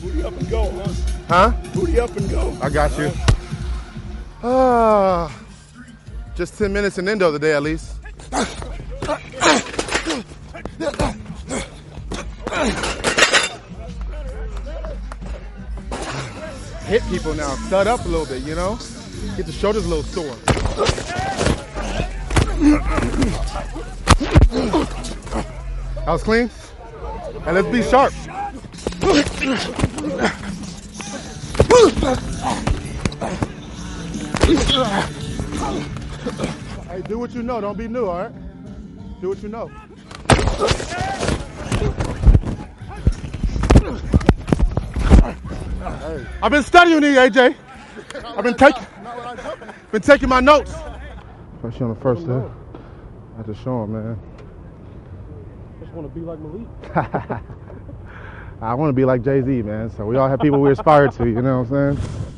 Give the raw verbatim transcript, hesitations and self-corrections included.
Booty up and go, huh? Huh? Booty up and go. I got you. Ah, just ten minutes in endo today, at least. Hit people now, stud up a little bit, you know? Get the shoulders a little sore. That was clean. And let's be sharp. Hey, do what you know. Don't be new, all right? Do what you know. Hey. I've been studying you, A J. I've been taking, been taking my notes. Especially on the first day. I had to show him, man. Just want to be like Malik. I want to be like Jay-Z, man. So we all have people we aspire to, you know what I'm saying?